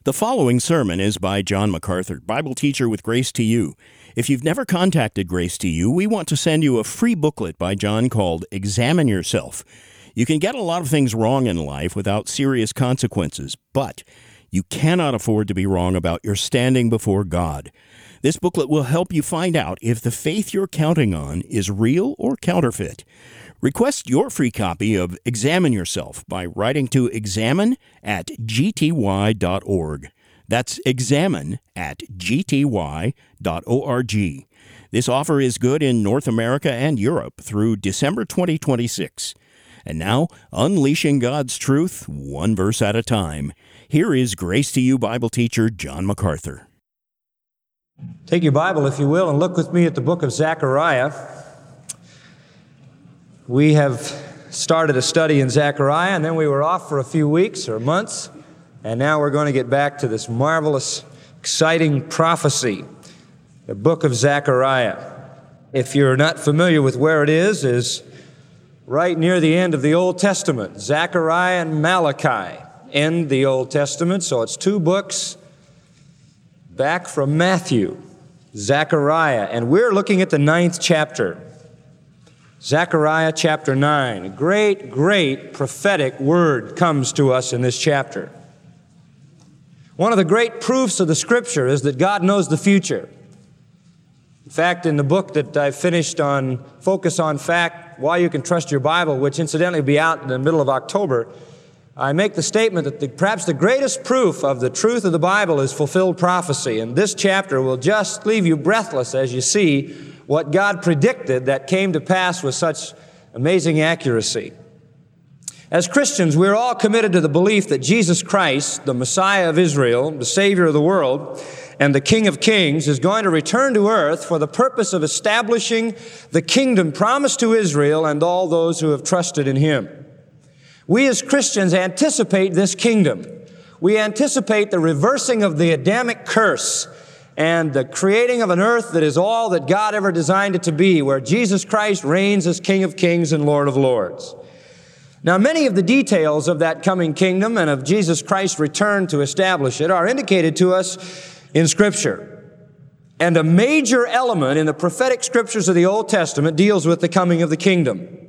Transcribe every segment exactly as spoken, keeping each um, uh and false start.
The following sermon is by John MacArthur, Bible teacher with Grace to You. If you've never contacted Grace to You, we want to send you a free booklet by John called Examine Yourself. You can get a lot of things wrong in life without serious consequences, but you cannot afford to be wrong about your standing before God. This booklet will help you find out if the faith you're counting on is real or counterfeit. Request your free copy of Examine Yourself by writing to examine at g t y dot org. That's examine at g t y dot org. This offer is good in North America and Europe through December twenty twenty-six. And now, unleashing God's truth, one verse at a time. Here is Grace to You Bible teacher John MacArthur. Take your Bible, if you will, and look with me at the book of Zechariah. We have started a study in Zechariah, and then we were off for a few weeks or months, and now we're going to get back to this marvelous, exciting prophecy, the book of Zechariah. If you're not familiar with where it is, is right near the end of the Old Testament. Zechariah and Malachi end the Old Testament, so it's two books back from Matthew, Zechariah, and we're looking at the ninth chapter. Zechariah chapter nine. A great, great prophetic word comes to us in this chapter. One of the great proofs of the Scripture is that God knows the future. In fact, in the book that I finished on Focus on Fact, Why You Can Trust Your Bible, which incidentally will be out in the middle of October, I make the statement that the, perhaps the greatest proof of the truth of the Bible is fulfilled prophecy. And this chapter will just leave you breathless as you see what God predicted that came to pass with such amazing accuracy. As Christians, we're all committed to the belief that Jesus Christ, the Messiah of Israel, the Savior of the world, and the King of Kings, is going to return to earth for the purpose of establishing the kingdom promised to Israel and all those who have trusted in Him. We as Christians anticipate this kingdom. We anticipate the reversing of the Adamic curse and the creating of an earth that is all that God ever designed it to be, where Jesus Christ reigns as King of Kings and Lord of Lords. Now, many of the details of that coming kingdom and of Jesus Christ's return to establish it are indicated to us in Scripture. And a major element in the prophetic Scriptures of the Old Testament deals with the coming of the kingdom.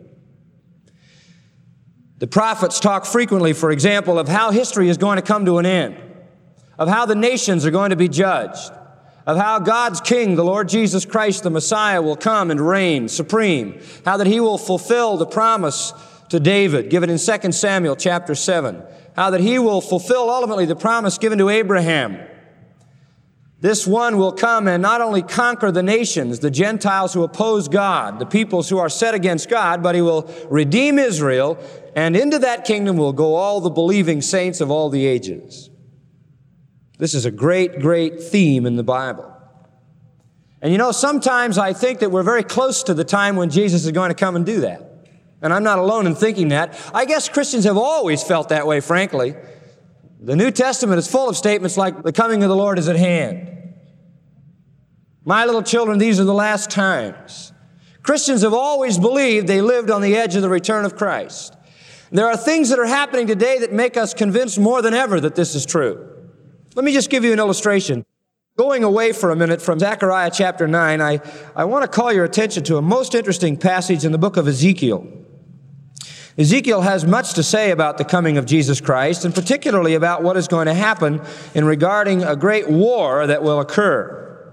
The prophets talk frequently, for example, of how history is going to come to an end, of how the nations are going to be judged, of how God's King, the Lord Jesus Christ, the Messiah, will come and reign supreme, how that He will fulfill the promise to David given in Second Samuel chapter seven, how that He will fulfill ultimately the promise given to Abraham. This one will come and not only conquer the nations, the Gentiles who oppose God, the peoples who are set against God, but He will redeem Israel, and into that kingdom will go all the believing saints of all the ages. This is a great, great theme in the Bible. And you know, sometimes I think that we're very close to the time when Jesus is going to come and do that. And I'm not alone in thinking that. I guess Christians have always felt that way, frankly. The New Testament is full of statements like, the coming of the Lord is at hand. My little children, these are the last times. Christians have always believed they lived on the edge of the return of Christ. There are things that are happening today that make us convinced more than ever that this is true. Let me just give you an illustration. Going away for a minute from Zechariah chapter nine, I, I want to call your attention to a most interesting passage in the book of Ezekiel. Ezekiel has much to say about the coming of Jesus Christ, and particularly about what is going to happen in regarding a great war that will occur.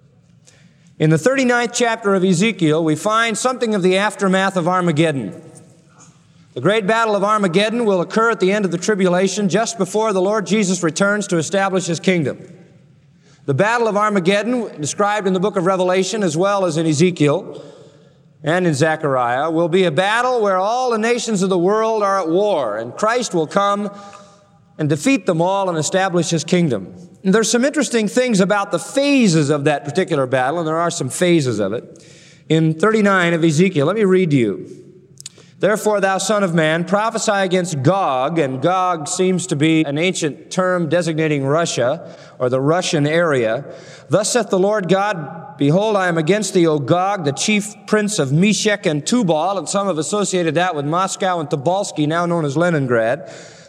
In the thirty-ninth chapter of Ezekiel, we find something of the aftermath of Armageddon. The great battle of Armageddon will occur at the end of the tribulation, just before the Lord Jesus returns to establish His kingdom. The battle of Armageddon, described in the book of Revelation as well as in Ezekiel and in Zechariah, will be a battle where all the nations of the world are at war, and Christ will come and defeat them all and establish His kingdom. And there's some interesting things about the phases of that particular battle, and there are some phases of it. In thirty-nine of Ezekiel, let me read to you. Therefore, thou son of man, prophesy against Gog, and Gog seems to be an ancient term designating Russia, or the Russian area. Thus saith the Lord God, behold, I am against thee, O Gog, the chief prince of Meshech and Tubal, and some have associated that with Moscow and Tobolsky, now known as Leningrad.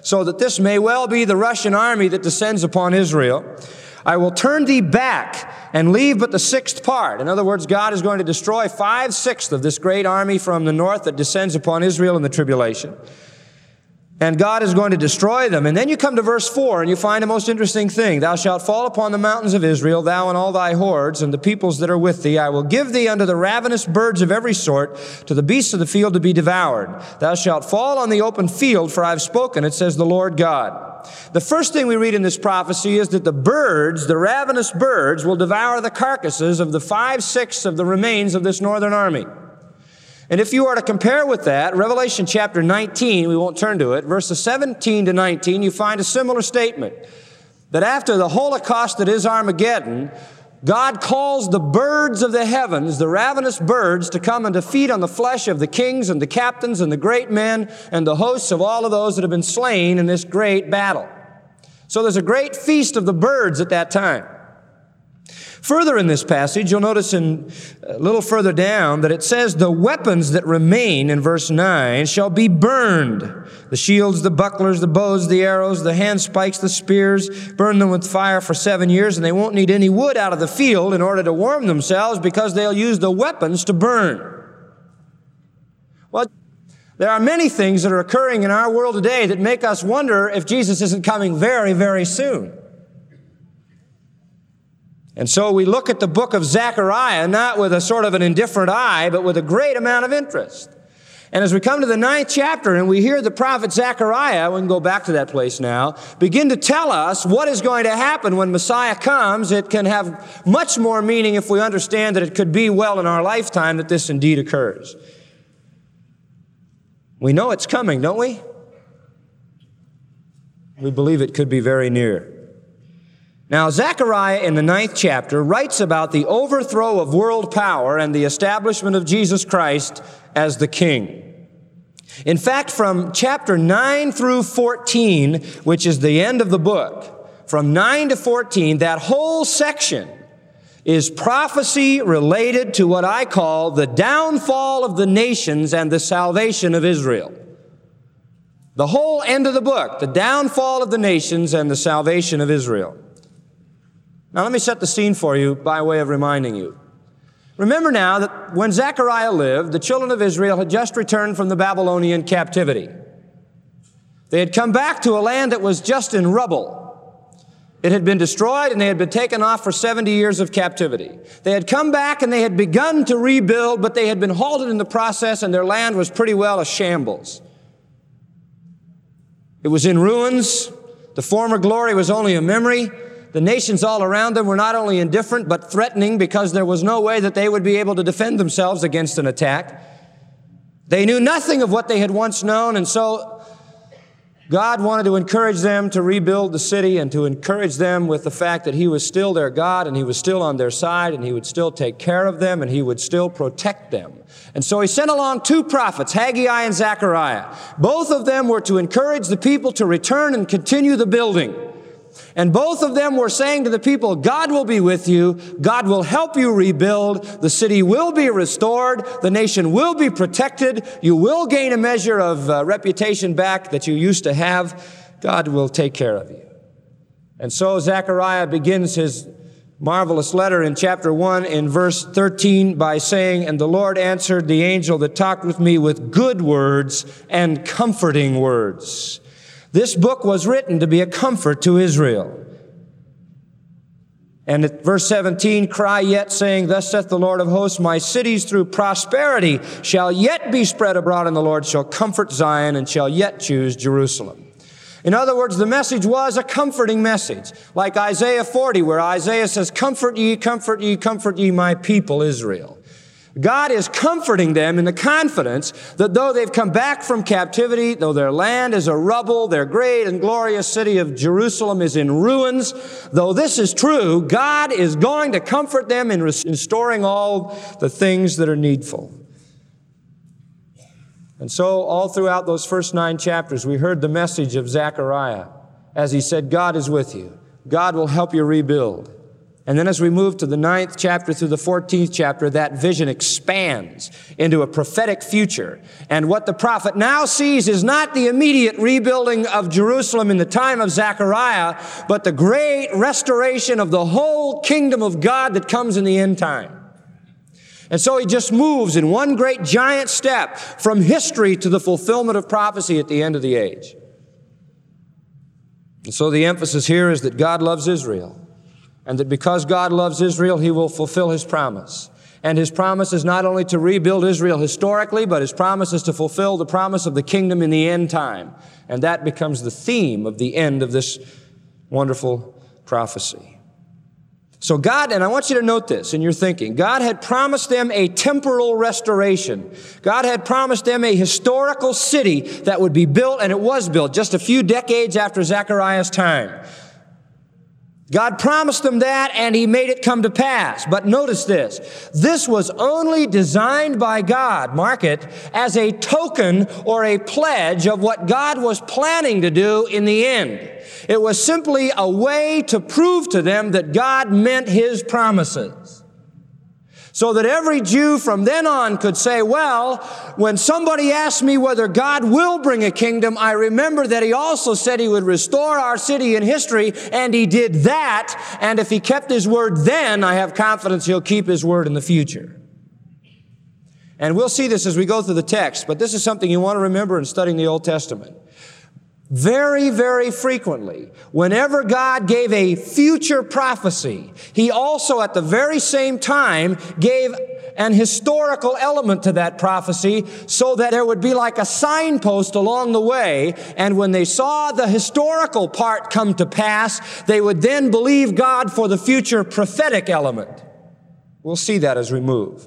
so that this may well be the Russian army that descends upon Israel. I will turn thee back and leave but the sixth part. In other words, God is going to destroy five-sixths of this great army from the north that descends upon Israel in the tribulation. And God is going to destroy them. And then you come to verse four, and you find a most interesting thing. Thou shalt fall upon the mountains of Israel, thou and all thy hordes, and the peoples that are with thee. I will give thee unto the ravenous birds of every sort, to the beasts of the field to be devoured. Thou shalt fall on the open field, for I have spoken, it says the Lord God. The first thing we read in this prophecy is that the birds, the ravenous birds, will devour the carcasses of the five-sixths of the remains of this northern army. And if you are to compare with that, Revelation chapter nineteen, we won't turn to it, verses seventeen to nineteen, you find a similar statement. That after the Holocaust that is Armageddon, God calls the birds of the heavens, the ravenous birds, to come and to feed on the flesh of the kings and the captains and the great men and the hosts of all of those that have been slain in this great battle. So there's a great feast of the birds at that time. Further in this passage, you'll notice in a little further down that it says, the weapons that remain in verse nine shall be burned. The shields, the bucklers, the bows, the arrows, the handspikes, the spears, burn them with fire for seven years, and they won't need any wood out of the field in order to warm themselves because they'll use the weapons to burn. Well, there are many things that are occurring in our world today that make us wonder if Jesus isn't coming very, very soon. And so we look at the book of Zechariah, not with a sort of an indifferent eye, but with a great amount of interest. And as we come to the ninth chapter and we hear the prophet Zechariah, we can go back to that place now, begin to tell us what is going to happen when Messiah comes, it can have much more meaning if we understand that it could be well in our lifetime that this indeed occurs. We know it's coming, don't we? We believe it could be very near. Now, Zechariah in the ninth chapter writes about the overthrow of world power and the establishment of Jesus Christ as the king. In fact, from chapter nine through fourteen, which is the end of the book, from nine to fourteen, that whole section is prophecy related to what I call the downfall of the nations and the salvation of Israel. The whole end of the book, the downfall of the nations and the salvation of Israel. Now, let me set the scene for you by way of reminding you. Remember now that when Zechariah lived, the children of Israel had just returned from the Babylonian captivity. They had come back to a land that was just in rubble. It had been destroyed and they had been taken off for seventy years of captivity. They had come back and they had begun to rebuild, but they had been halted in the process and their land was pretty well a shambles. It was in ruins. The former glory was only a memory. The nations all around them were not only indifferent, but threatening because there was no way that they would be able to defend themselves against an attack. They knew nothing of what they had once known, and so God wanted to encourage them to rebuild the city and to encourage them with the fact that He was still their God and He was still on their side and He would still take care of them and He would still protect them. And so He sent along two prophets, Haggai and Zechariah. Both of them were to encourage the people to return and continue the building. And both of them were saying to the people, God will be with you. God will help you rebuild. The city will be restored. The nation will be protected. You will gain a measure of uh, reputation back that you used to have. God will take care of you. And so Zechariah begins his marvelous letter in chapter one in verse thirteen by saying, and the Lord answered the angel that talked with me with good words and comforting words. This book was written to be a comfort to Israel. And at verse seventeen, cry yet, saying, thus saith the Lord of hosts, my cities through prosperity shall yet be spread abroad, and the Lord shall comfort Zion and shall yet choose Jerusalem. In other words, the message was a comforting message, like Isaiah forty, where Isaiah says, comfort ye, comfort ye, comfort ye, my people Israel. God is comforting them in the confidence that though they've come back from captivity, though their land is a rubble, their great and glorious city of Jerusalem is in ruins, though this is true, God is going to comfort them in restoring all the things that are needful. And so all throughout those first nine chapters, we heard the message of Zechariah as he said, God is with you. God will help you rebuild. And then as we move to the ninth chapter through the fourteenth chapter, that vision expands into a prophetic future. And what the prophet now sees is not the immediate rebuilding of Jerusalem in the time of Zechariah, but the great restoration of the whole kingdom of God that comes in the end time. And so he just moves in one great giant step from history to the fulfillment of prophecy at the end of the age. And so the emphasis here is that God loves Israel. And that because God loves Israel, He will fulfill His promise. And His promise is not only to rebuild Israel historically, but His promise is to fulfill the promise of the kingdom in the end time. And that becomes the theme of the end of this wonderful prophecy. So God, and I want you to note this in your thinking, God had promised them a temporal restoration. God had promised them a historical city that would be built, and it was built just a few decades after Zechariah's time. God promised them that, and He made it come to pass. But notice this. This was only designed by God, mark it, as a token or a pledge of what God was planning to do in the end. It was simply a way to prove to them that God meant His promises. So that every Jew from then on could say, well, when somebody asks me whether God will bring a kingdom, I remember that He also said He would restore our city in history, and He did that. And if He kept His word then, I have confidence He'll keep His word in the future. And we'll see this as we go through the text, but this is something you want to remember in studying the Old Testament. Very, very frequently, whenever God gave a future prophecy, He also at the very same time gave an historical element to that prophecy so that there would be like a signpost along the way. And when they saw the historical part come to pass, they would then believe God for the future prophetic element. We'll see that as we move.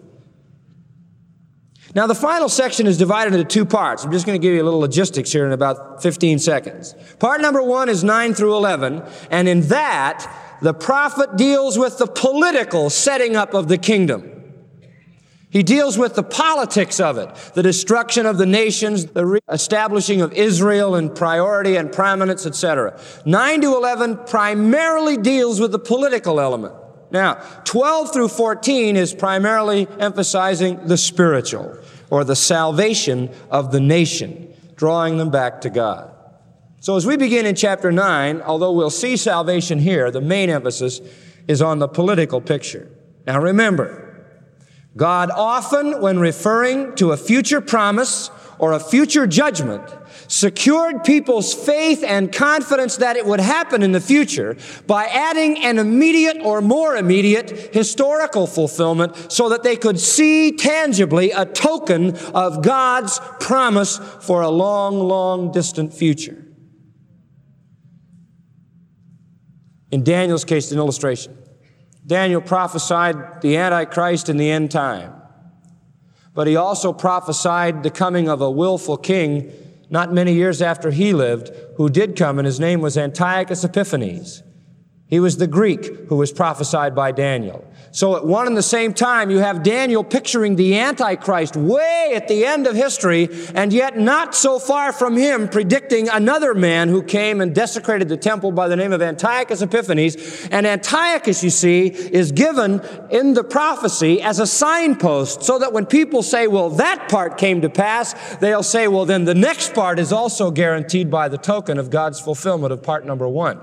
Now, the final section is divided into two parts. I'm just going to give you a little logistics here in about fifteen seconds. Part number one is nine through eleven, and in that, the prophet deals with the political setting up of the kingdom. He deals with the politics of it, the destruction of the nations, the re-establishing of Israel in priority and prominence, et cetera. nine to eleven primarily deals with the political element. Now, twelve through fourteen is primarily emphasizing the spiritual, or the salvation of the nation, drawing them back to God. So as we begin in chapter nine, although we'll see salvation here, the main emphasis is on the political picture. Now remember, God often, when referring to a future promise or a future judgment, secured people's faith and confidence that it would happen in the future by adding an immediate or more immediate historical fulfillment so that they could see tangibly a token of God's promise for a long, long distant future. In Daniel's case, an illustration. Daniel prophesied the Antichrist in the end time, but he also prophesied the coming of a willful king not many years after he lived, who did come, and his name was Antiochus Epiphanes. He was the Greek who was prophesied by Daniel. So at one and the same time, you have Daniel picturing the Antichrist way at the end of history, and yet not so far from him predicting another man who came and desecrated the temple by the name of Antiochus Epiphanes. And Antiochus, you see, is given in the prophecy as a signpost, so that when people say, well, that part came to pass, they'll say, well, then the next part is also guaranteed by the token of God's fulfillment of part number one.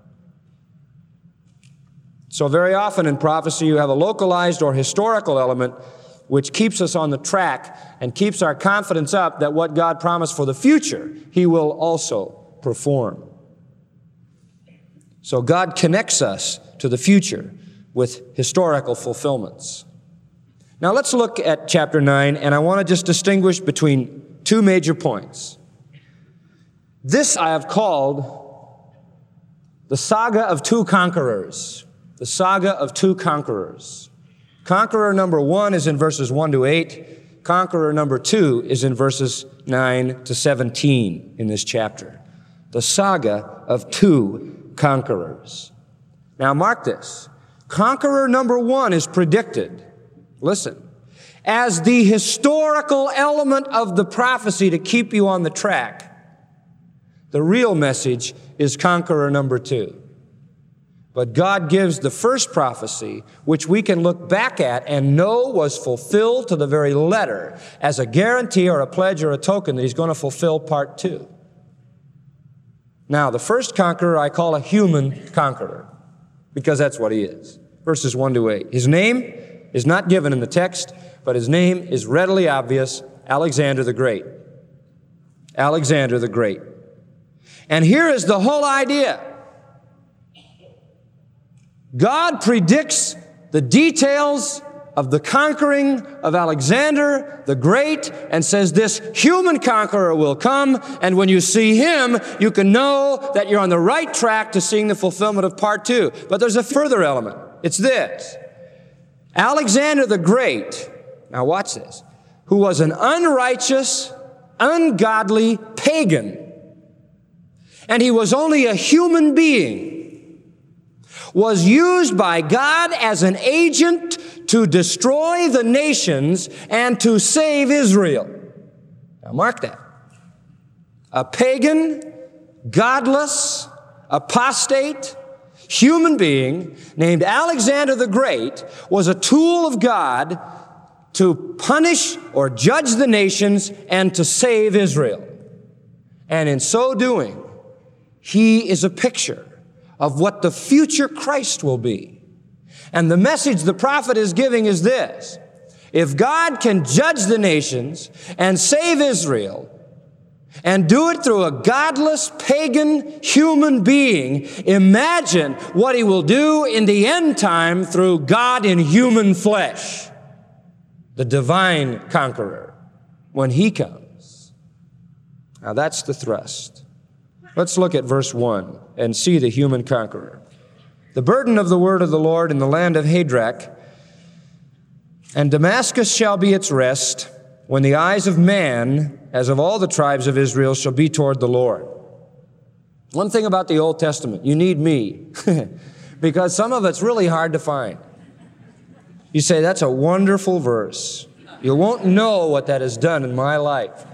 So very often in prophecy, you have a localized or historical element which keeps us on the track and keeps our confidence up that what God promised for the future, He will also perform. So God connects us to the future with historical fulfillments. Now let's look at chapter nine, and I want to just distinguish between two major points. This I have called the saga of two conquerors. The saga of two conquerors. Conqueror number one is in verses one to eight. Conqueror number two is in verses nine to seventeen in this chapter. The saga of two conquerors. Now mark this. Conqueror number one is predicted, listen, as the historical element of the prophecy to keep you on the track. The real message is conqueror number two. But God gives the first prophecy, which we can look back at and know was fulfilled to the very letter, as a guarantee or a pledge or a token that He's going to fulfill part two. Now, the first conqueror I call a human conqueror, because that's what he is. Verses one to eight. His name is not given in the text, but his name is readily obvious, Alexander the Great. Alexander the Great. And here is the whole idea. God predicts the details of the conquering of Alexander the Great and says this human conqueror will come, and when you see him, you can know that you're on the right track to seeing the fulfillment of part two. But there's a further element. It's this. Alexander the Great, now watch this, who was an unrighteous, ungodly pagan, and he was only a human being, was used by God as an agent to destroy the nations and to save Israel. Now mark that. A pagan, godless, apostate, human being named Alexander the Great was a tool of God to punish or judge the nations and to save Israel. And in so doing, he is a picture of what the future Christ will be. And the message the prophet is giving is this. If God can judge the nations and save Israel, and do it through a godless, pagan human being, imagine what He will do in the end time through God in human flesh, the divine conqueror, when He comes. Now that's the thrust. Let's look at verse one and see the human conqueror. The burden of the word of the Lord in the land of Hadrach, and Damascus shall be its rest, when the eyes of man, as of all the tribes of Israel, shall be toward the Lord. One thing about the Old Testament, you need me, because some of it's really hard to find. You say, that's a wonderful verse. You won't know what that has done in my life.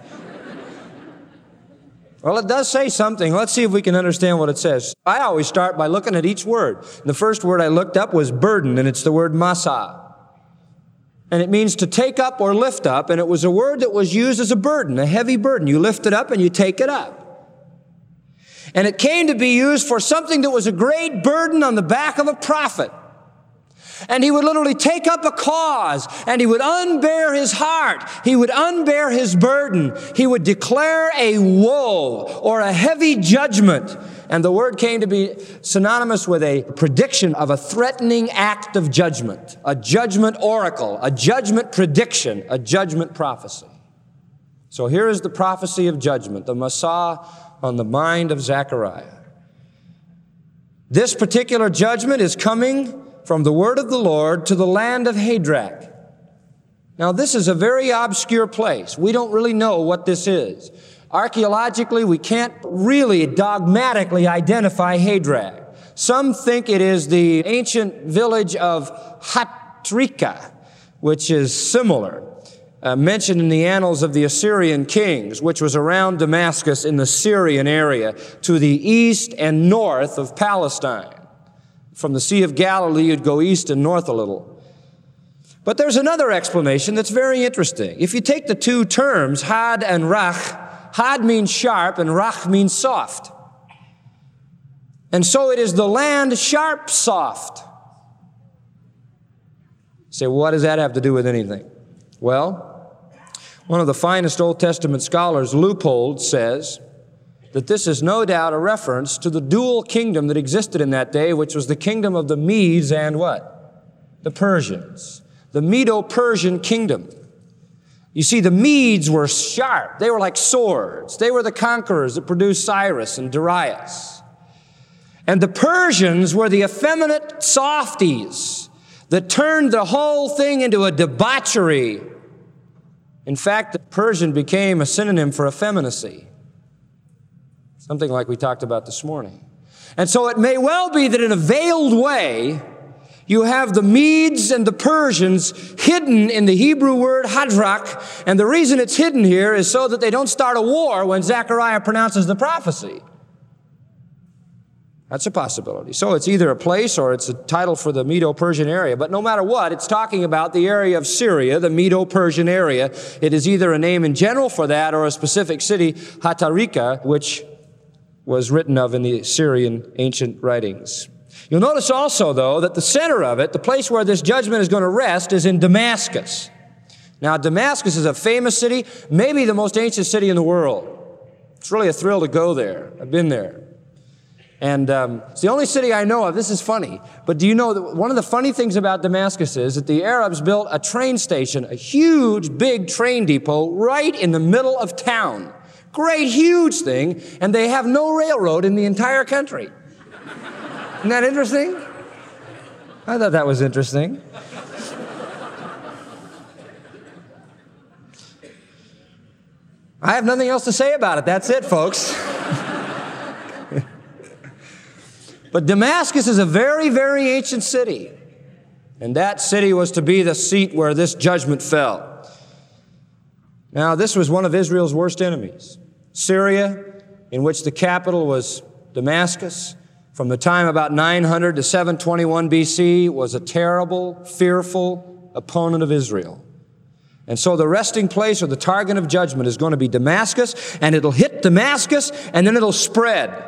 Well, it does say something. Let's see if we can understand what it says. I always start by looking at each word. The first word I looked up was burden, and it's the word masa. And it means to take up or lift up, and it was a word that was used as a burden, a heavy burden. You lift it up and you take it up. And it came to be used for something that was a great burden on the back of a prophet. And he would literally take up a cause, and he would unbear his heart. He would unbear his burden. He would declare a woe or a heavy judgment. And the word came to be synonymous with a prediction of a threatening act of judgment, a judgment oracle, a judgment prediction, a judgment prophecy. So here is the prophecy of judgment, the Masa on the mind of Zechariah. This particular judgment is coming from the word of the Lord to the land of Hadrach. Now, this is a very obscure place. We don't really know what this is. Archaeologically, we can't really dogmatically identify Hadrach. Some think it is the ancient village of Hatrika, which is similar, uh, mentioned in the annals of the Assyrian kings, which was around Damascus in the Syrian area to the east and north of Palestine. From the Sea of Galilee, you'd go east and north a little. But there's another explanation that's very interesting. If you take the two terms, Had and Rach, Had means sharp and Rach means soft. And so it is the land sharp, soft. You say, well, what does that have to do with anything? Well, one of the finest Old Testament scholars, Leupold, says that this is no doubt a reference to the dual kingdom that existed in that day, which was the kingdom of the Medes and what? The Persians. The Medo-Persian kingdom. You see, the Medes were sharp. They were like swords. They were the conquerors that produced Cyrus and Darius. And the Persians were the effeminate softies that turned the whole thing into a debauchery. In fact, the Persian became a synonym for effeminacy. Something like we talked about this morning. And so it may well be that in a veiled way, you have the Medes and the Persians hidden in the Hebrew word Hadrach, and the reason it's hidden here is so that they don't start a war when Zechariah pronounces the prophecy. That's a possibility. So it's either a place or it's a title for the Medo-Persian area. But no matter what, it's talking about the area of Syria, the Medo-Persian area. It is either a name in general for that or a specific city, Hatarika, which was written of in the Syrian ancient writings. You'll notice also, though, that the center of it, the place where this judgment is going to rest, is in Damascus. Now, Damascus is a famous city, maybe the most ancient city in the world. It's really a thrill to go there. I've been there. And um, it's the only city I know of. This is funny. But do you know that one of the funny things about Damascus is that the Arabs built a train station, a huge, big train depot right in the middle of town. Great, huge thing. And they have no railroad in the entire country. Isn't that interesting? I thought that was interesting. I have nothing else to say about it. That's it, folks. But Damascus is a very, very ancient city. And that city was to be the seat where this judgment fell. Now, this was one of Israel's worst enemies. Syria, in which the capital was Damascus, from the time about nine hundred to seven twenty-one B C, was a terrible, fearful opponent of Israel. And so the resting place or the target of judgment is going to be Damascus, and it'll hit Damascus, and then it'll spread.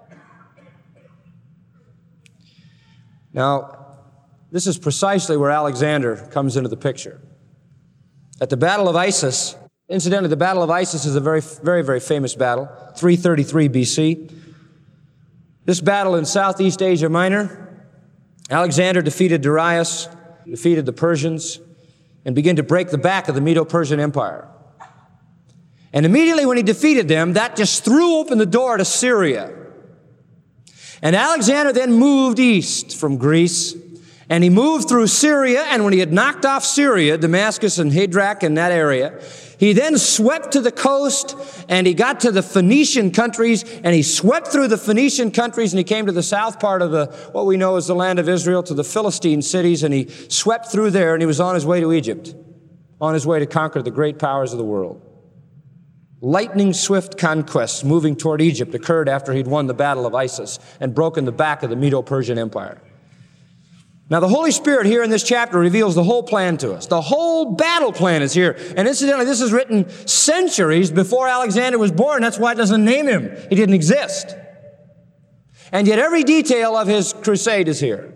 Now, this is precisely where Alexander comes into the picture. At the Battle of Issus, incidentally, the Battle of Issus is a very, very, very famous battle, three thirty-three B C. This battle in Southeast Asia Minor, Alexander defeated Darius, defeated the Persians, and began to break the back of the Medo-Persian Empire. And immediately when he defeated them, that just threw open the door to Syria. And Alexander then moved east from Greece, and he moved through Syria, and when he had knocked off Syria, Damascus and Hadrach and that area, he then swept to the coast, and he got to the Phoenician countries, and he swept through the Phoenician countries, and he came to the south part of the, what we know as the land of Israel, to the Philistine cities, and he swept through there, and he was on his way to Egypt, on his way to conquer the great powers of the world. Lightning swift conquests moving toward Egypt occurred after he'd won the Battle of Issus and broken the back of the Medo-Persian Empire. Now, the Holy Spirit here in this chapter reveals the whole plan to us. The whole battle plan is here. And incidentally, this is written centuries before Alexander was born. That's why it doesn't name him. He didn't exist. And yet every detail of his crusade is here.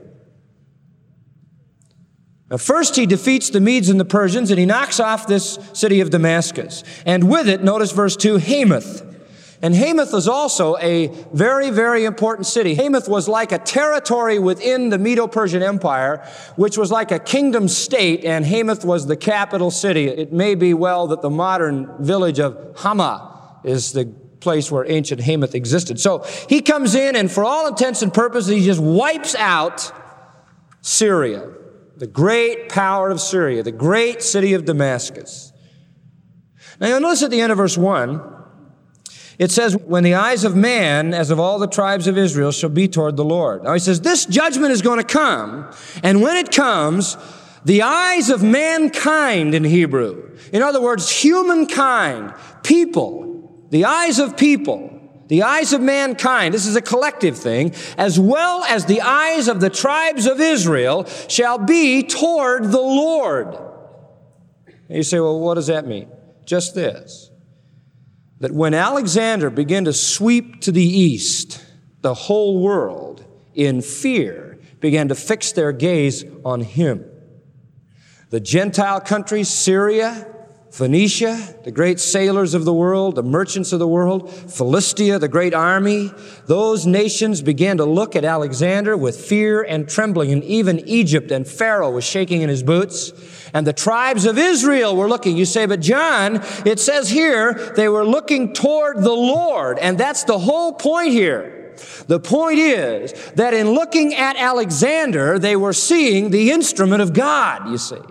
Now, first he defeats the Medes and the Persians, and he knocks off this city of Damascus. And with it, notice verse two, Hamath. And Hamath was also a very, very important city. Hamath was like a territory within the Medo-Persian Empire, which was like a kingdom state, and Hamath was the capital city. It may be well that the modern village of Hama is the place where ancient Hamath existed. So he comes in, and for all intents and purposes, he just wipes out Syria, the great power of Syria, the great city of Damascus. Now you'll notice at the end of verse one, it says, when the eyes of man, as of all the tribes of Israel, shall be toward the Lord. Now he says, this judgment is going to come, and when it comes, the eyes of mankind in Hebrew, in other words, humankind, people, the eyes of people, the eyes of mankind, this is a collective thing, as well as the eyes of the tribes of Israel shall be toward the Lord. And you say, well, what does that mean? Just this. That when Alexander began to sweep to the east, the whole world, in fear, began to fix their gaze on him. The Gentile countries, Syria, Phoenicia, the great sailors of the world, the merchants of the world, Philistia, the great army, those nations began to look at Alexander with fear and trembling, and even Egypt and Pharaoh was shaking in his boots. And the tribes of Israel were looking. You say, but John, it says here, they were looking toward the Lord. And that's the whole point here. The point is that in looking at Alexander, they were seeing the instrument of God, you see.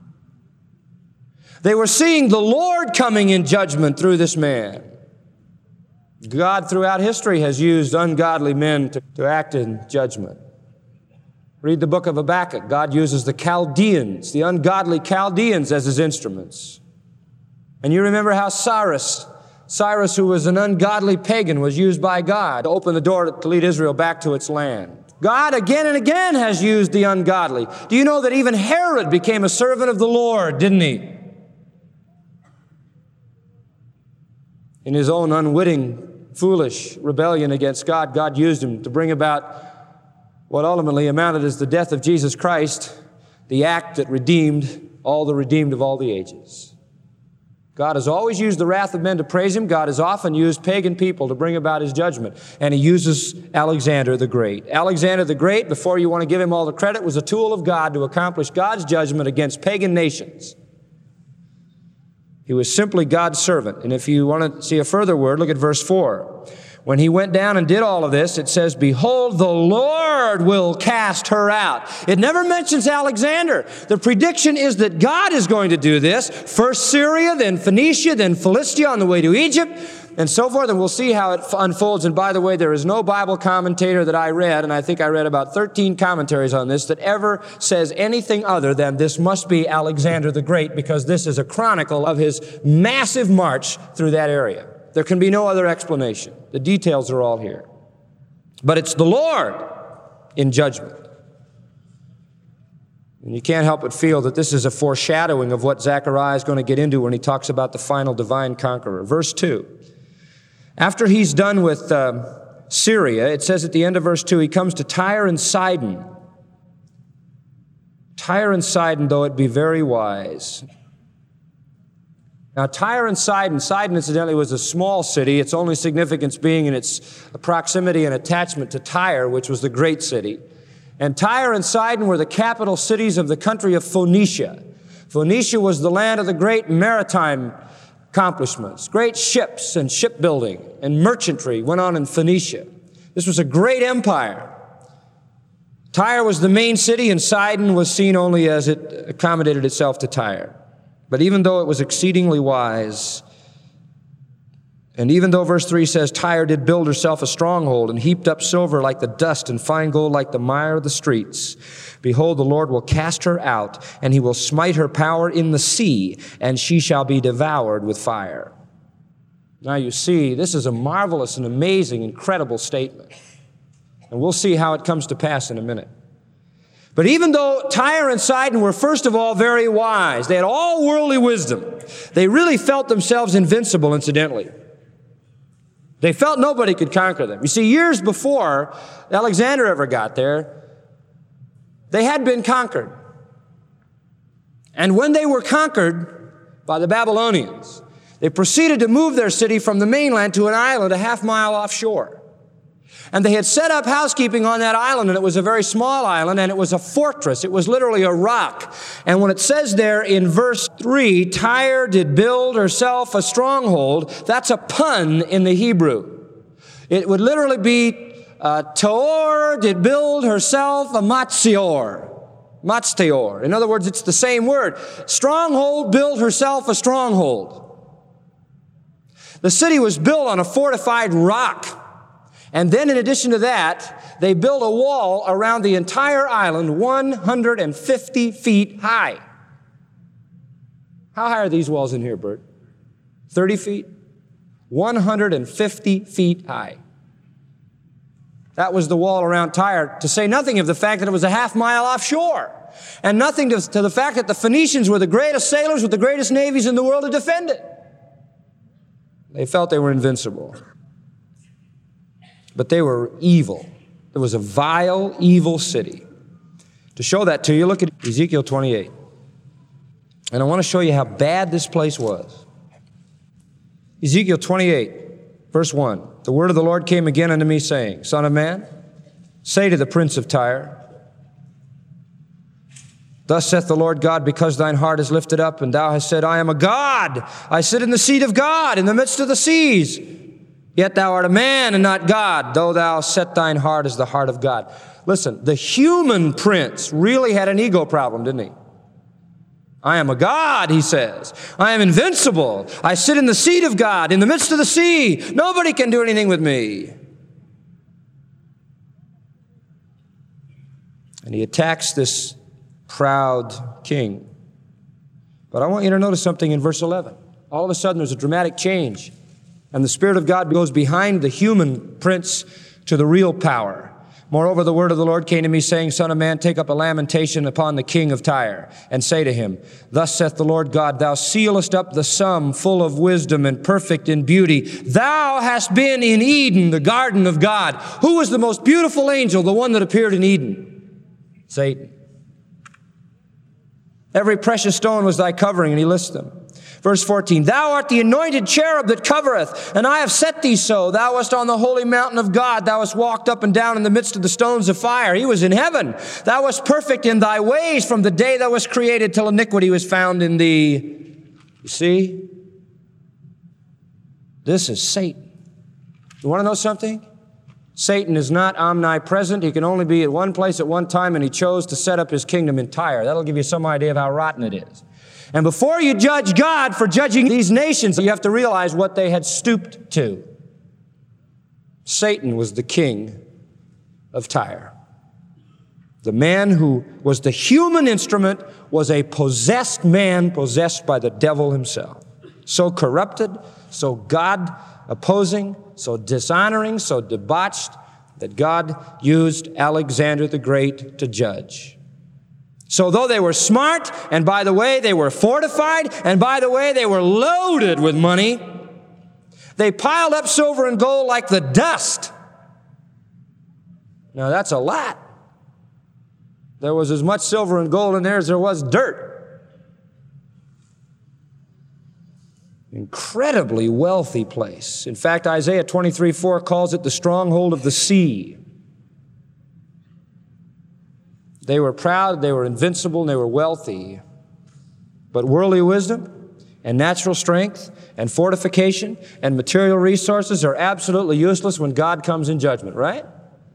They were seeing the Lord coming in judgment through this man. God throughout history has used ungodly men to, to act in judgment. Read the book of Habakkuk. God uses the Chaldeans, the ungodly Chaldeans, as his instruments. And you remember how Cyrus Cyrus, who was an ungodly pagan, was used by God to open the door to lead Israel back to its land. God again and again has used the ungodly. Do you know that even Herod became a servant of the Lord, didn't he? In his own unwitting, foolish rebellion against God, God used him to bring about what ultimately amounted as the death of Jesus Christ, the act that redeemed all the redeemed of all the ages. God has always used the wrath of men to praise Him. God has often used pagan people to bring about His judgment. And He uses Alexander the Great. Alexander the Great, before you want to give him all the credit, was a tool of God to accomplish God's judgment against pagan nations. He was simply God's servant. And if you want to see a further word, look at verse four. When he went down and did all of this, it says, behold, the Lord will cast her out. It never mentions Alexander. The prediction is that God is going to do this. First Syria, then Phoenicia, then Philistia on the way to Egypt, and so forth. And we'll see how it unfolds. And by the way, there is no Bible commentator that I read, and I think I read about thirteen commentaries on this, that ever says anything other than this must be Alexander the Great, because this is a chronicle of his massive march through that area. There can be no other explanation. The details are all here. But it's the Lord in judgment. And you can't help but feel that this is a foreshadowing of what Zechariah is going to get into when he talks about the final divine conqueror. Verse two. After he's done with uh, Syria, it says at the end of verse two, he comes to Tyre and Sidon. Tyre and Sidon, though it be very wise. Now, Tyre and Sidon, Sidon incidentally was a small city, its only significance being in its proximity and attachment to Tyre, which was the great city. And Tyre and Sidon were the capital cities of the country of Phoenicia. Phoenicia was the land of the great maritime accomplishments. Great ships and shipbuilding and merchantry went on in Phoenicia. This was a great empire. Tyre was the main city, and Sidon was seen only as it accommodated itself to Tyre. But even though it was exceedingly wise, and even though verse three says, Tyre did build herself a stronghold and heaped up silver like the dust and fine gold like the mire of the streets, behold, the Lord will cast her out, and He will smite her power in the sea, and she shall be devoured with fire. Now you see, this is a marvelous and amazing, incredible statement. And we'll see how it comes to pass in a minute. But even though Tyre and Sidon were, first of all, very wise, they had all worldly wisdom, they really felt themselves invincible, incidentally. They felt nobody could conquer them. You see, years before Alexander ever got there, they had been conquered. And when they were conquered by the Babylonians, they proceeded to move their city from the mainland to an island a half mile offshore. And they had set up housekeeping on that island, and it was a very small island, and it was a fortress. It was literally a rock. And when it says there in verse three, Tyre did build herself a stronghold, that's a pun in the Hebrew. It would literally be, uh, Taor did build herself a Matzior. Matzteor. In other words, it's the same word. Stronghold built herself a stronghold. The city was built on a fortified rock. And then in addition to that, they built a wall around the entire island one hundred fifty feet high. How high are these walls in here, Bert? thirty feet? one hundred fifty feet high. That was the wall around Tyre, to say nothing of the fact that it was a half mile offshore. And nothing to, to the fact that the Phoenicians were the greatest sailors with the greatest navies in the world to defend it. They felt they were invincible. But they were evil. It was a vile, evil city. To show that to you, look at Ezekiel twenty-eight. And I want to show you how bad this place was. Ezekiel twenty-eight, verse one. The word of the Lord came again unto me, saying, Son of man, say to the prince of Tyre, Thus saith the Lord God, because thine heart is lifted up, and thou hast said, I am a God. I sit in the seat of God in the midst of the seas. Yet thou art a man and not God, though thou set thine heart as the heart of God. Listen, the human prince really had an ego problem, didn't he? I am a God, he says. I am invincible. I sit in the seat of God, in the midst of the sea. Nobody can do anything with me. And he attacks this proud king. But I want you to notice something in verse eleven. All of a sudden, there's a dramatic change. And the Spirit of God goes behind the human prince to the real power. Moreover, the word of the Lord came to me, saying, Son of man, take up a lamentation upon the king of Tyre, and say to him, Thus saith the Lord God, Thou sealest up the sum, full of wisdom and perfect in beauty. Thou hast been in Eden, the garden of God. Who was the most beautiful angel, the one that appeared in Eden? Satan. Every precious stone was thy covering, and he lists them. Verse fourteen, Thou art the anointed cherub that covereth, and I have set thee so. Thou wast on the holy mountain of God. Thou hast walked up and down in the midst of the stones of fire. He was in heaven. Thou wast perfect in thy ways from the day thou wast created till iniquity was found in thee. You see? This is Satan. You want to know something? Satan is not omnipresent. He can only be at one place at one time, and he chose to set up his kingdom in Tyre. That'll give you some idea of how rotten it is. And before you judge God for judging these nations, you have to realize what they had stooped to. Satan was the king of Tyre. The man who was the human instrument was a possessed man, possessed by the devil himself. So corrupted, so God-opposing, so dishonoring, so debauched, that God used Alexander the Great to judge. So though they were smart, and by the way, they were fortified, and by the way, they were loaded with money, they piled up silver and gold like the dust. Now that's a lot. There was as much silver and gold in there as there was dirt. Incredibly wealthy place. In fact, Isaiah twenty-three four calls it the stronghold of the sea. They were proud, they were invincible, and they were wealthy. But worldly wisdom and natural strength and fortification and material resources are absolutely useless when God comes in judgment, right?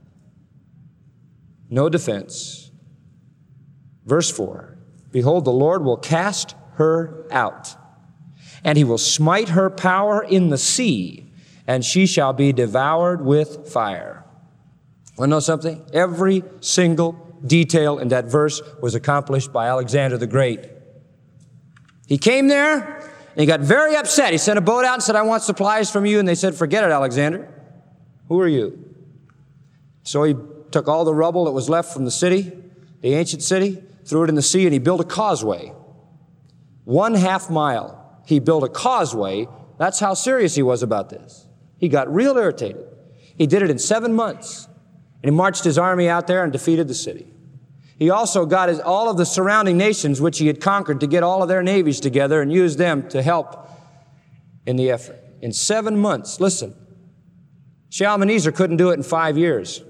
No defense. Verse four, Behold, the Lord will cast her out, and he will smite her power in the sea, and she shall be devoured with fire. Want to know something? Every single detail in that verse was accomplished by Alexander the Great. He came there, and he got very upset. He sent a boat out and said, I want supplies from you. And they said, forget it, Alexander. Who are you? So he took all the rubble that was left from the city, the ancient city, threw it in the sea, and he built a causeway. One half mile. He built a causeway. That's how serious he was about this. He got real irritated. He did it in seven months. And he marched his army out there and defeated the city. He also got his, all of the surrounding nations which he had conquered to get all of their navies together and use them to help in the effort. In seven months, listen, Shalmaneser couldn't do it in five years.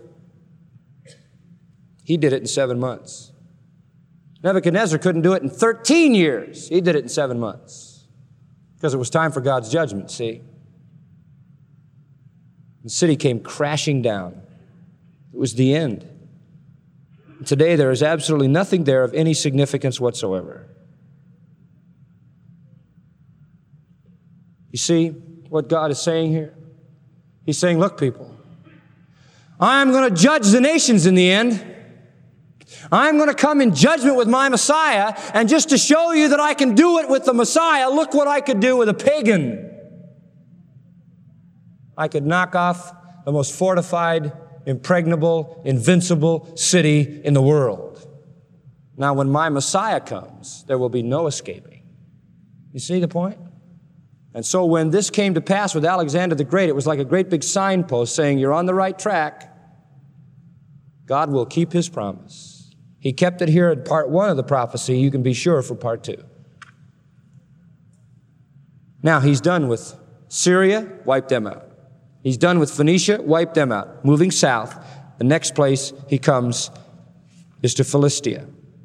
He did it in seven months. Nebuchadnezzar couldn't do it in thirteen years. He did it in seven months. Because it was time for God's judgment, see? The city came crashing down. It was the end. Today, there is absolutely nothing there of any significance whatsoever. You see what God is saying here? He's saying, look, people, I'm going to judge the nations in the end. I'm going to come in judgment with my Messiah, and just to show you that I can do it with the Messiah, look what I could do with a pagan. I could knock off the most fortified, impregnable, invincible city in the world. Now, when my Messiah comes, there will be no escaping. You see the point? And so when this came to pass with Alexander the Great, it was like a great big signpost saying, you're on the right track. God will keep his promise. He kept it here at part one of the prophecy. You can be sure for part two. Now, he's done with Syria, wiped them out. He's done with Phoenicia, wiped them out. Moving south, the next place he comes is to Philistia.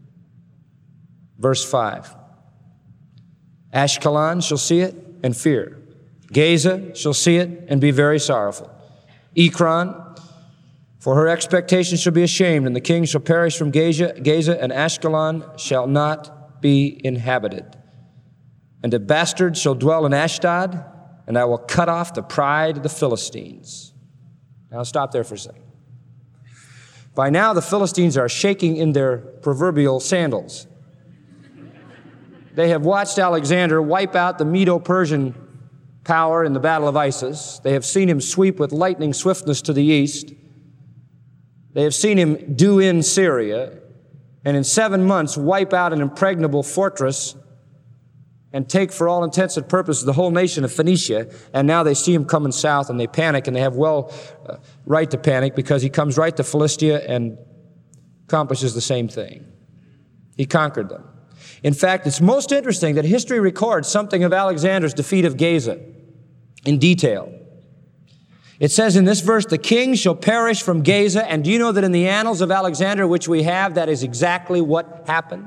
Verse five. Ashkelon shall see it and fear. Gaza shall see it and be very sorrowful. Ekron, for her expectation shall be ashamed, and the king shall perish from Gaza, Gaza and Ashkelon shall not be inhabited. And a bastard shall dwell in Ashdod, and I will cut off the pride of the Philistines. Now stop there for a second. By now the Philistines are shaking in their proverbial sandals. They have watched Alexander wipe out the Medo-Persian power in the battle of Isis. They have seen him sweep with lightning swiftness to the east. They have seen him do in Syria, and in seven months wipe out an impregnable fortress and take, for all intents and purposes, the whole nation of Phoenicia. And now they see him coming south, and they panic, and they have well uh, right to panic, because he comes right to Philistia and accomplishes the same thing. He conquered them. In fact, it's most interesting that history records something of Alexander's defeat of Gaza in detail. It says in this verse, the king shall perish from Gaza. And do you know that in the annals of Alexander, which we have, that is exactly what happened?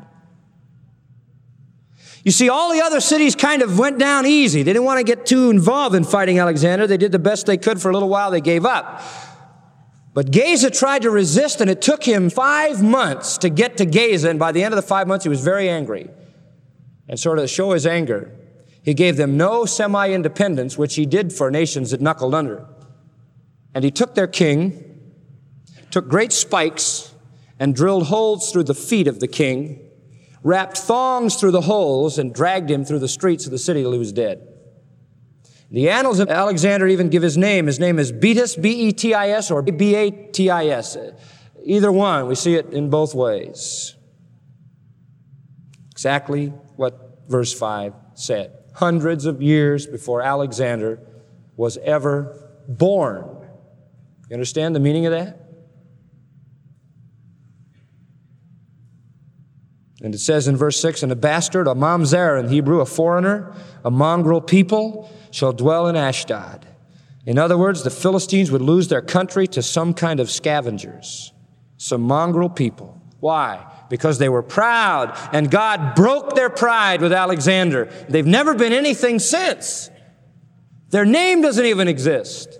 You see, all the other cities kind of went down easy. They didn't want to get too involved in fighting Alexander. They did the best they could for a little while. They gave up. But Gaza tried to resist, and it took him five months to get to Gaza. And by the end of the five months, he was very angry. And sort of to show his anger, he gave them no semi-independence, which he did for nations that knuckled under. And he took their king, took great spikes, and drilled holes through the feet of the king, wrapped thongs through the holes, and dragged him through the streets of the city till he was dead. The annals of Alexander even give his name. His name is Betis, B E T I S, or B A T I S. Either one, we see it in both ways. Exactly what verse five said. Hundreds of years before Alexander was ever born. You understand the meaning of that? And it says in verse six, and a bastard, a mamzer in Hebrew, a foreigner, a mongrel people, shall dwell in Ashdod. In other words, the Philistines would lose their country to some kind of scavengers, some mongrel people. Why? Because they were proud, and God broke their pride with Alexander. They've never been anything since. Their name doesn't even exist.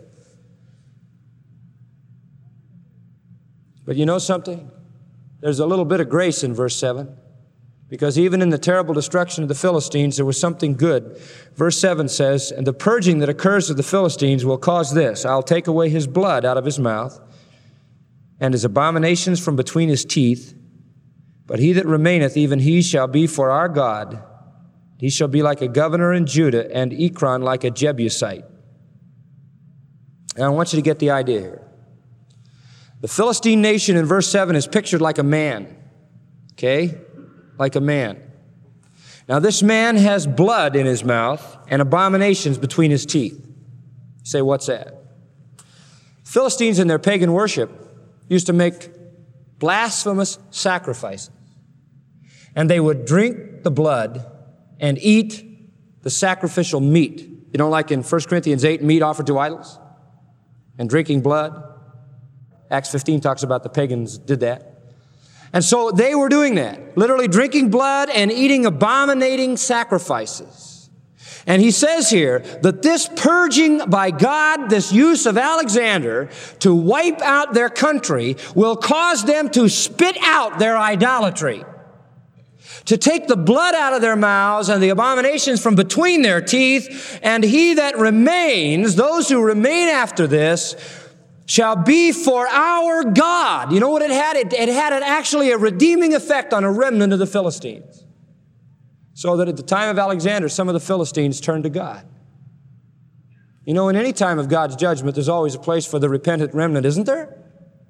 But you know something? There's a little bit of grace in verse seven. Because even in the terrible destruction of the Philistines, there was something good. Verse seven says, and the purging that occurs of the Philistines will cause this. I'll take away his blood out of his mouth and his abominations from between his teeth. But he that remaineth, even he shall be for our God. He shall be like a governor in Judah, and Ekron like a Jebusite. And I want you to get the idea here. The Philistine nation in verse seven is pictured like a man. Okay? Like a man. Now this man has blood in his mouth and abominations between his teeth. You say, what's that? Philistines in their pagan worship used to make blasphemous sacrifices. And they would drink the blood and eat the sacrificial meat. You know, like in First Corinthians eight, meat offered to idols and drinking blood. Acts fifteen talks about the pagans did that. And so they were doing that, literally drinking blood and eating abominating sacrifices. And he says here that this purging by God, this use of Alexander to wipe out their country, will cause them to spit out their idolatry, to take the blood out of their mouths and the abominations from between their teeth. And he that remains, those who remain after this, shall be for our God. You know what it had? It, it had an, actually a redeeming effect on a remnant of the Philistines. So that at the time of Alexander, some of the Philistines turned to God. You know, in any time of God's judgment, there's always a place for the repentant remnant, isn't there?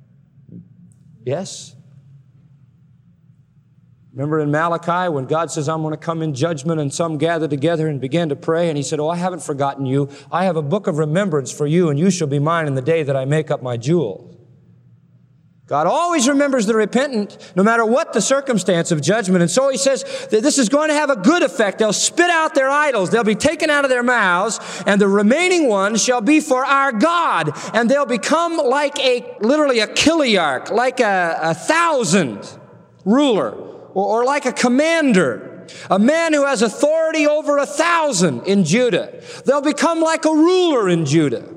Yes. Remember in Malachi when God says, I'm going to come in judgment, and some gathered together and began to pray, and he said, oh, I haven't forgotten you. I have a book of remembrance for you, and you shall be mine in the day that I make up my jewels. God always remembers the repentant, no matter what the circumstance of judgment. And so he says that this is going to have a good effect. They'll spit out their idols. They'll be taken out of their mouths, and the remaining ones shall be for our God. And they'll become like a, literally a kiliarch, like a, a thousand ruler, or, or like a commander, a man who has authority over a thousand in Judah. They'll become like a ruler in Judah.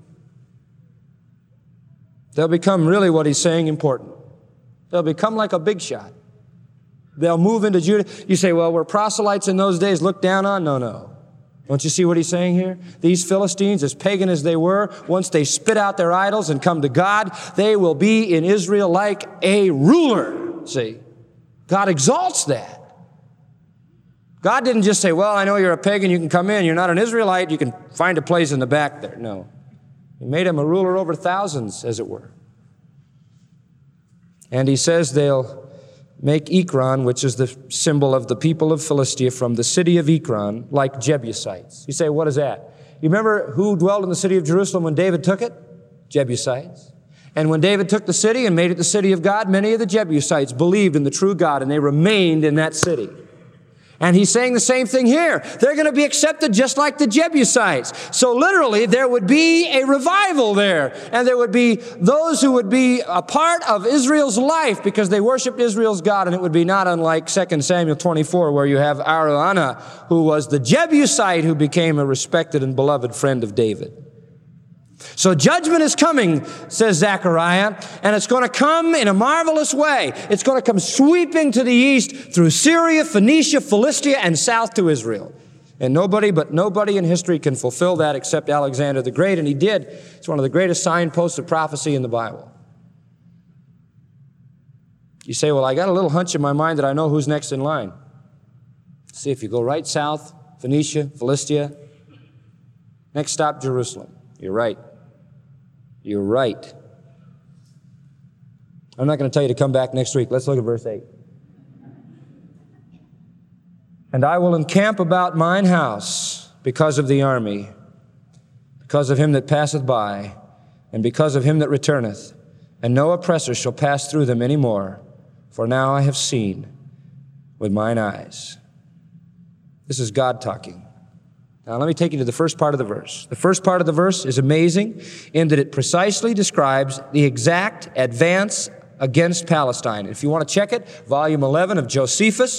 They'll become really what he's saying important. They'll become like a big shot. They'll move into Judah. You say, well, were proselytes in those days looked down on? No, no. Don't you see what he's saying here? These Philistines, as pagan as they were, once they spit out their idols and come to God, they will be in Israel like a ruler. See, God exalts that. God didn't just say, well, I know you're a pagan, you can come in. You're not an Israelite, you can find a place in the back there. No. He made him a ruler over thousands, as it were. And he says they'll make Ekron, which is the symbol of the people of Philistia, from the city of Ekron, like Jebusites. You say, what is that? You remember who dwelled in the city of Jerusalem when David took it? Jebusites. And when David took the city and made it the city of God, many of the Jebusites believed in the true God, and they remained in that city. And he's saying the same thing here. They're going to be accepted just like the Jebusites. So literally, there would be a revival there. And there would be those who would be a part of Israel's life because they worshiped Israel's God. And it would be not unlike Second Samuel twenty-four, where you have Araunah, who was the Jebusite who became a respected and beloved friend of David. So judgment is coming, says Zechariah, and it's going to come in a marvelous way. It's going to come sweeping to the east through Syria, Phoenicia, Philistia, and south to Israel. And nobody but nobody in history can fulfill that except Alexander the Great, and he did. It's one of the greatest signposts of prophecy in the Bible. You say, well, I got a little hunch in my mind that I know who's next in line. See, if you go right south, Phoenicia, Philistia, next stop, Jerusalem. You're right. You're right. I'm not going to tell you to come back next week. Let's look at verse eight. And I will encamp about mine house because of the army, because of him that passeth by, and because of him that returneth. And no oppressor shall pass through them any more, for now I have seen with mine eyes. This is God talking. Now, let me take you to the first part of the verse. The first part of the verse is amazing in that it precisely describes the exact advance against Palestine. If you want to check it, volume eleven of Josephus,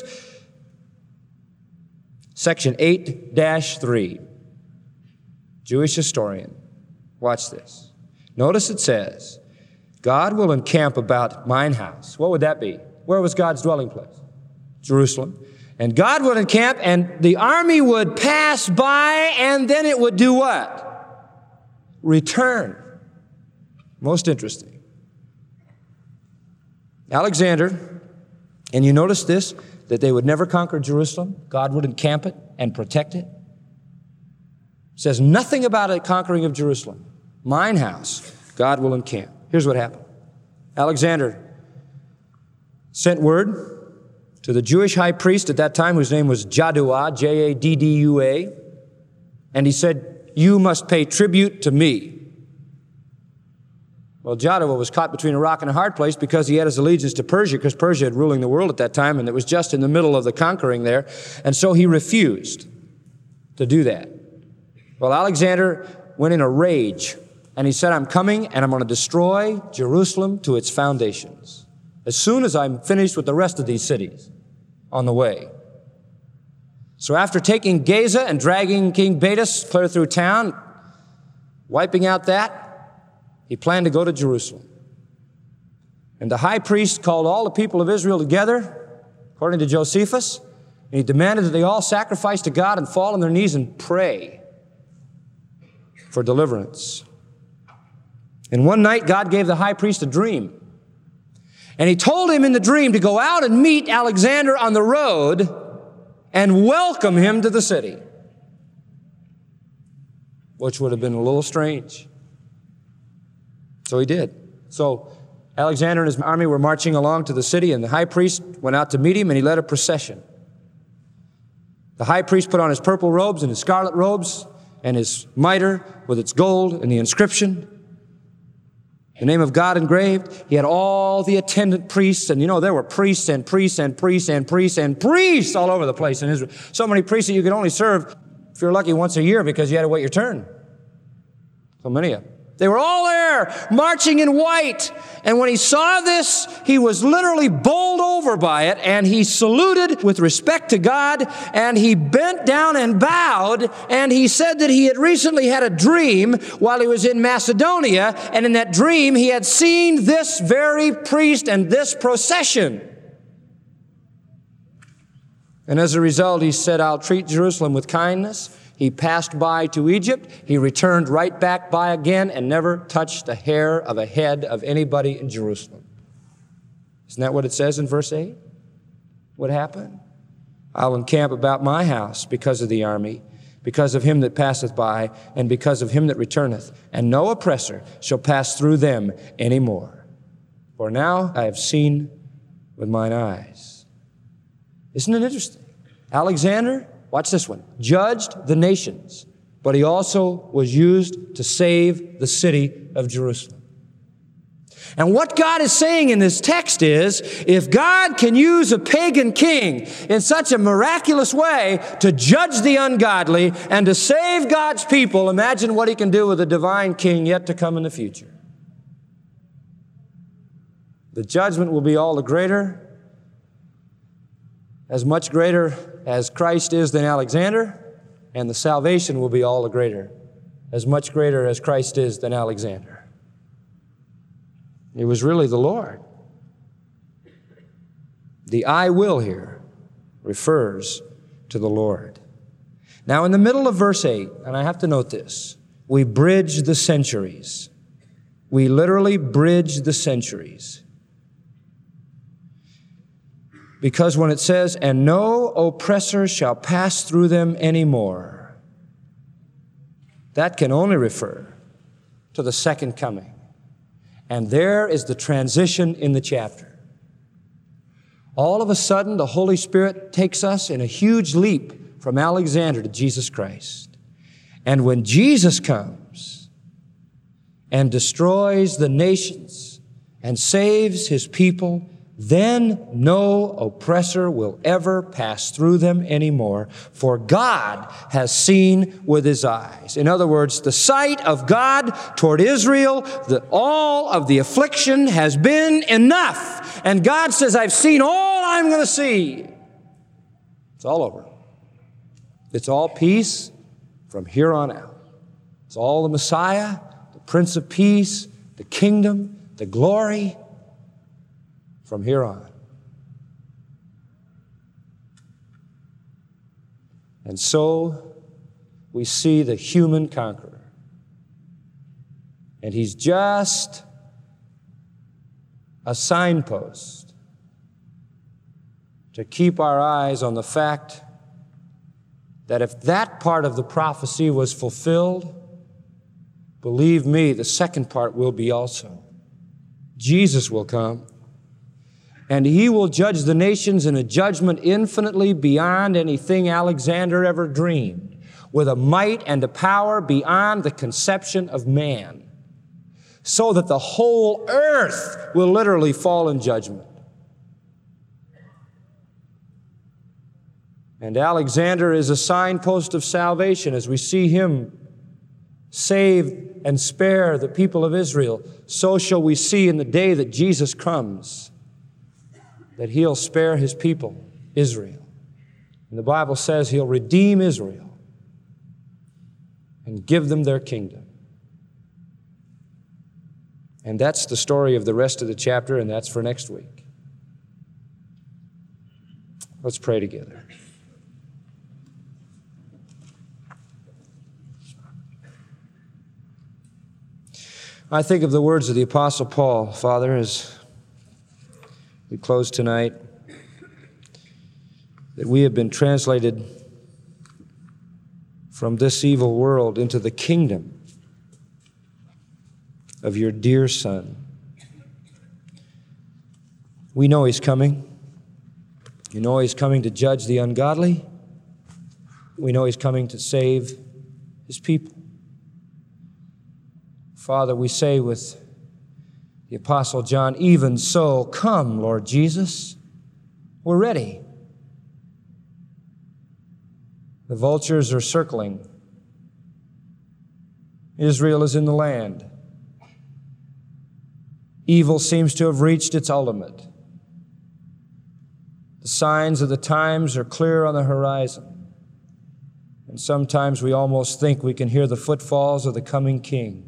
section eight dash three. Jewish historian. Watch this. Notice it says, God will encamp about mine house. What would that be? Where was God's dwelling place? Jerusalem. And God would encamp, and the army would pass by, and then it would do what? Return. Most interesting. Alexander, and you notice this, that they would never conquer Jerusalem. God would encamp it and protect it. It says nothing about a conquering of Jerusalem. Mine house, God will encamp. Here's what happened. Alexander sent word to the Jewish high priest at that time, whose name was Jaddua, J A D D U A, and he said, you must pay tribute to me. Well, Jaddua was caught between a rock and a hard place because he had his allegiance to Persia, because Persia had ruling the world at that time, and it was just in the middle of the conquering there, and so he refused to do that. Well, Alexander went in a rage, and he said, I'm coming, and I'm going to destroy Jerusalem to its foundations as soon as I'm finished with the rest of these cities on the way. So after taking Gaza and dragging King Baitus clear through town, wiping out that, he planned to go to Jerusalem. And the high priest called all the people of Israel together, according to Josephus, and he demanded that they all sacrifice to God and fall on their knees and pray for deliverance. And one night, God gave the high priest a dream. And he told him in the dream to go out and meet Alexander on the road and welcome him to the city, which would have been a little strange. So he did. So Alexander and his army were marching along to the city, and the high priest went out to meet him, and he led a procession. The high priest put on his purple robes and his scarlet robes and his mitre with its gold and the inscription, the name of God engraved. He had all the attendant priests, and you know, there were priests and priests and priests and priests and priests all over the place in Israel. So many priests that you could only serve, if you're lucky, once a year because you had to wait your turn. So many of them. They were all there, marching in white. And when he saw this, he was literally bowled over by it, and he saluted with respect to God, and he bent down and bowed, and he said that he had recently had a dream while he was in Macedonia, and in that dream he had seen this very priest and this procession. And as a result, he said, I'll treat Jerusalem with kindness. He passed by to Egypt. He returned right back by again and never touched a hair of a head of anybody in Jerusalem. Isn't that what it says in verse eight? What happened? I'll encamp about my house because of the army, because of him that passeth by, and because of him that returneth, and no oppressor shall pass through them any more. For now I have seen with mine eyes. Isn't it interesting? Alexander, watch this one, judged the nations, but he also was used to save the city of Jerusalem. And what God is saying in this text is, if God can use a pagan king in such a miraculous way to judge the ungodly and to save God's people, imagine what he can do with a divine king yet to come in the future. The judgment will be all the greater, as much greater as Christ is than Alexander, and the salvation will be all the greater, as much greater as Christ is than Alexander. It was really the Lord. The I will here refers to the Lord. Now, in the middle of verse eight, and I have to note this, we bridge the centuries. We literally bridge the centuries. Because when it says, and no oppressor shall pass through them anymore, that can only refer to the second coming. And there is the transition in the chapter. All of a sudden, the Holy Spirit takes us in a huge leap from Alexander to Jesus Christ. And when Jesus comes and destroys the nations and saves his people, then no oppressor will ever pass through them anymore, for God has seen with his eyes. In other words, the sight of God toward Israel, that all of the affliction has been enough. And God says, I've seen all I'm going to see. It's all over. It's all peace from here on out. It's all the Messiah, the Prince of Peace, the kingdom, the glory, from here on. And so we see the human conqueror. And he's just a signpost to keep our eyes on the fact that if that part of the prophecy was fulfilled, believe me, the second part will be also. Jesus will come, and he will judge the nations in a judgment infinitely beyond anything Alexander ever dreamed, with a might and a power beyond the conception of man, so that the whole earth will literally fall in judgment. And Alexander is a signpost of salvation as we see him save and spare the people of Israel. So shall we see in the day that Jesus comes, that he'll spare his people, Israel. And the Bible says he'll redeem Israel and give them their kingdom. And that's the story of the rest of the chapter, and that's for next week. Let's pray together. I think of the words of the Apostle Paul, Father, as we close tonight, that we have been translated from this evil world into the kingdom of your dear Son. We know he's coming. You know he's coming to judge the ungodly. We know he's coming to save his people. Father, we say with the Apostle John, even so, come, Lord Jesus. We're ready. The vultures are circling. Israel is in the land. Evil seems to have reached its ultimate. The signs of the times are clear on the horizon. And sometimes we almost think we can hear the footfalls of the coming King.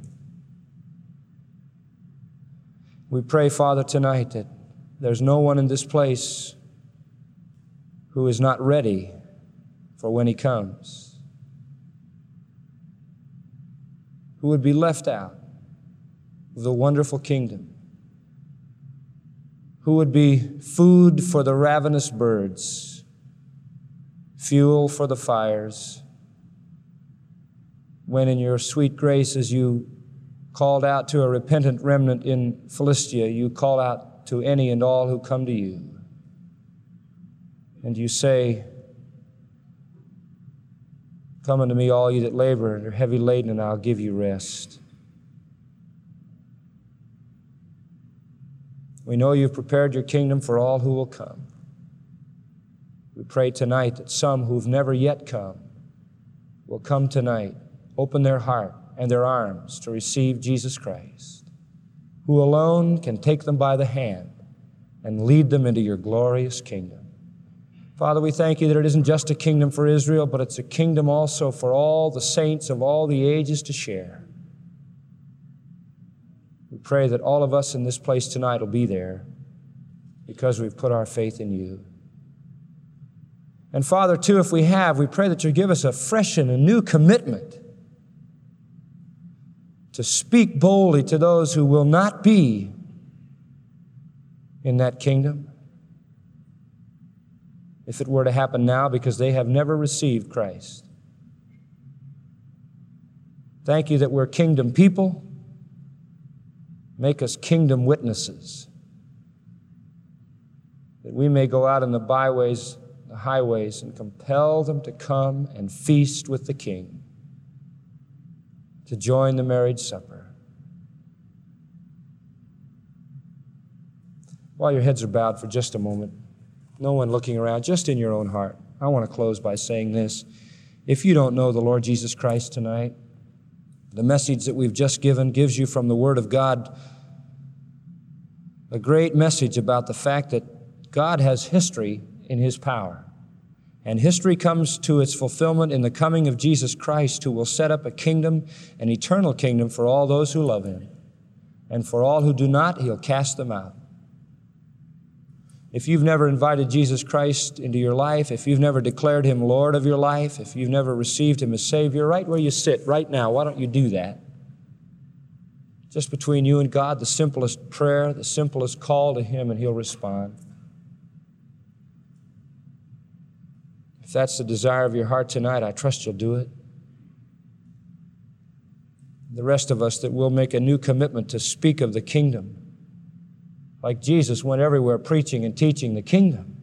We pray, Father, tonight that there's no one in this place who is not ready for when he comes, who would be left out of the wonderful kingdom, who would be food for the ravenous birds, fuel for the fires. When in your sweet grace, as you called out to a repentant remnant in Philistia, you call out to any and all who come to you. And you say, "Come unto me, all ye that labor and are heavy laden, and I'll give you rest." We know you've prepared your kingdom for all who will come. We pray tonight that some who've never yet come will come tonight, open their heart and their arms to receive Jesus Christ, who alone can take them by the hand and lead them into your glorious kingdom. Father, we thank you that it isn't just a kingdom for Israel, but it's a kingdom also for all the saints of all the ages to share. We pray that all of us in this place tonight will be there because we've put our faith in you. And Father, too, if we have, we pray that you give us a fresh and a new commitment to speak boldly to those who will not be in that kingdom, if it were to happen now, because they have never received Christ. Thank you that we're kingdom people. Make us kingdom witnesses, that we may go out in the byways, the highways, and compel them to come and feast with the King, to join the marriage supper. While your heads are bowed for just a moment, no one looking around, just in your own heart, I want to close by saying this. If you don't know the Lord Jesus Christ tonight, the message that we've just given gives you from the Word of God a great message about the fact that God has history in His power. And history comes to its fulfillment in the coming of Jesus Christ, who will set up a kingdom, an eternal kingdom for all those who love Him. And for all who do not, He'll cast them out. If you've never invited Jesus Christ into your life, if you've never declared Him Lord of your life, if you've never received Him as Savior, right where you sit right now, why don't you do that? Just between you and God, the simplest prayer, the simplest call to Him, and He'll respond. If that's the desire of your heart tonight, I trust you'll do it. The rest of us, that we'll make a new commitment to speak of the kingdom, like Jesus went everywhere preaching and teaching the kingdom.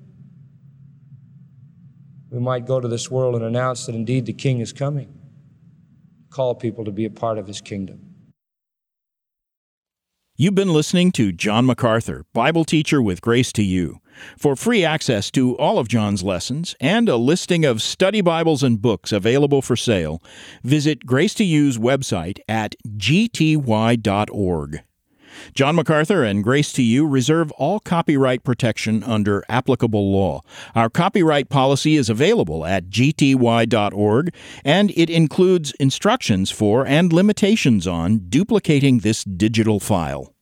We might go to this world and announce that indeed the King is coming. Call people to be a part of His kingdom. You've been listening to John MacArthur, Bible teacher with Grace to You. For free access to all of John's lessons and a listing of study Bibles and books available for sale, visit Grace to You's website at g t y dot org. John MacArthur and Grace to You reserve all copyright protection under applicable law. Our copyright policy is available at g t y dot org, and it includes instructions for and limitations on duplicating this digital file.